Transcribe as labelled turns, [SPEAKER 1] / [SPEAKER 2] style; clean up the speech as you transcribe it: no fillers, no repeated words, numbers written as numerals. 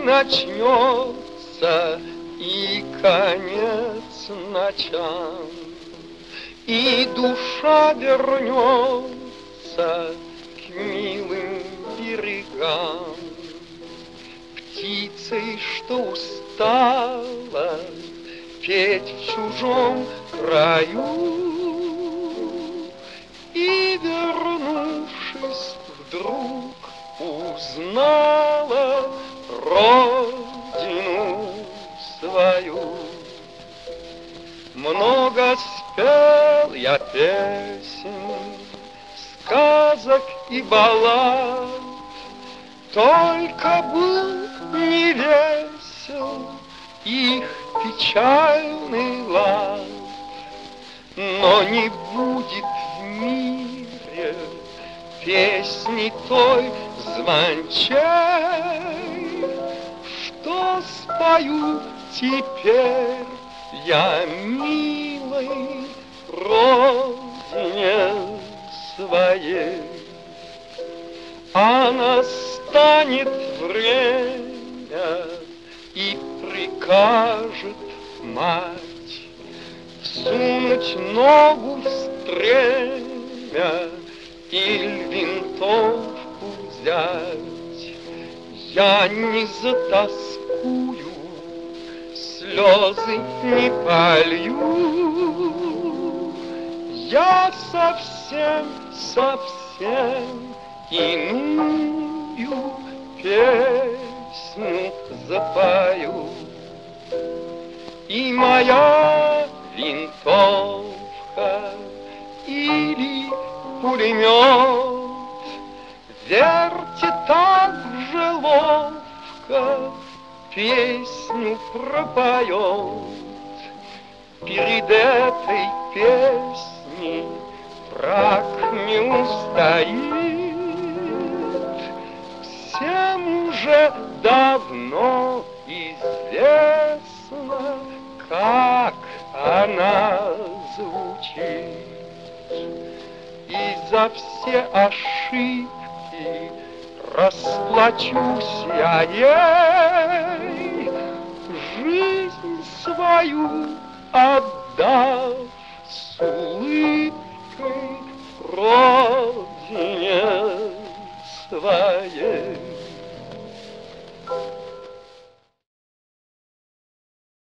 [SPEAKER 1] начнется, и конец ночам, и душа вернется к милым берегам. Птицей, что устала петь в чужом краю, и, вернувшись, вдруг узнала родину свою. Много спел я песен, сказок и баллад, только был не весел их печальный лад. Но не будет в мире песни той звончей, что спою теперь я милой родине своей. А настанет время, и прикажет мать всунуть ногу в стремя или винтовку взять. Я не затаскую, слезы не полью, я совсем иную песню запою. И моя винтовка или пулемет вертит так же ловко, песню пропоет. Перед этой песней враг не устоит. Всем уже давно известно, как она звучит. И за все ошибки расплачусь я ей, жизнь свою отдав с улыбкой родине своей.